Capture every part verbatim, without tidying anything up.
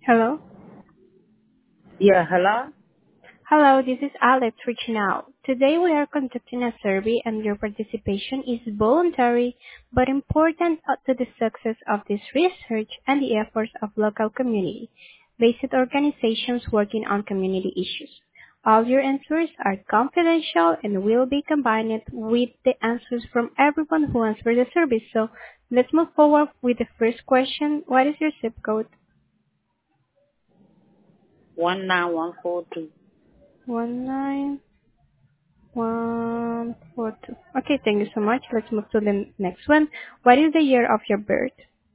Hello? Yeah, hello? Hello, this is Alex reaching out. Today we are conducting a survey and your participation is voluntary but important to the success of this research and the efforts of local community-based organizations working on community issues. All your answers are confidential and will be combined with the answers from everyone who answered the survey. So let's move forward with the first question. What is your zip code? one nine one four two. One nine. One, four, two. Okay, thank you so much. Let's move to the next one. What is the year of your birth?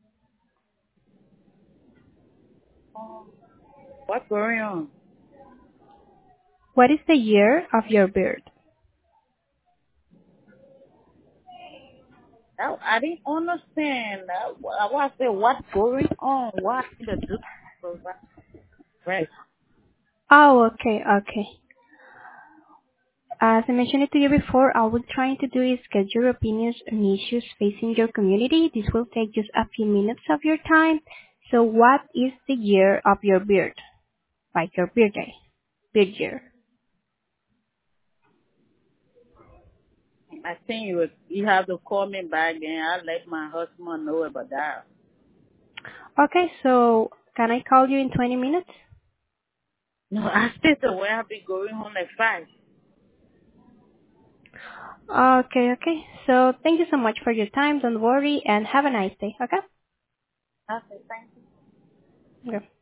What's going on? What is the year of your birth? I, I didn't understand. I, I was saying, what's going on? What the do? Right. Oh, okay, okay. As I mentioned it to you before, all we're trying to do is get your opinions on issues facing your community. This will take just a few minutes of your time. So what is the year of your birth? Like your birthday, birth year. I think you would, you have to call me back and I'll let my husband know about that. Okay, so can I call you in twenty minutes? No, I said the way I'll be going home at five. Okay, okay. So thank you so much for your time. Don't worry and have a nice day, okay? Okay, thank you. Okay.